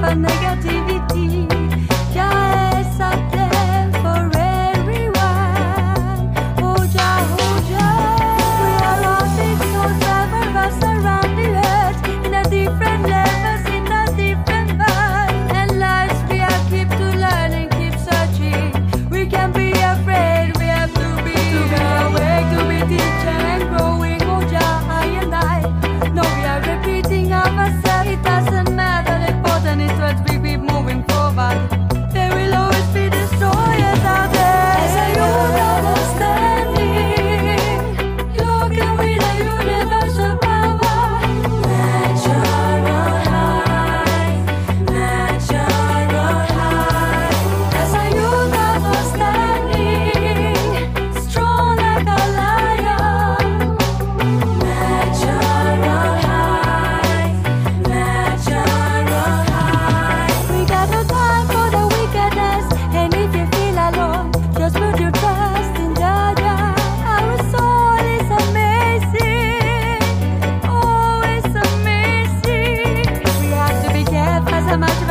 but negativity. Jah is up there for everyone. Oh Jah, we are all big souls, several of us around the earth, in a different levels, in a different vibe. And lives we are keep to learn and keep searching. We can't be afraid, we have to be awake, to be teaching and growing. Oh Jah, I and I. No, we are repeating ourselves. It doesn't matter, the important is what we keep moving forward. There will always be destroyers out there. As a youth understanding, looking with a universal power. Natural high, natural high. As a youth understanding, strong like a lion. Natural high, natural high. We got no time for the wickedness, and if you feel alone, just put your trust in Jah. Our soul is amazing, oh, it's amazing. We have to be careful as much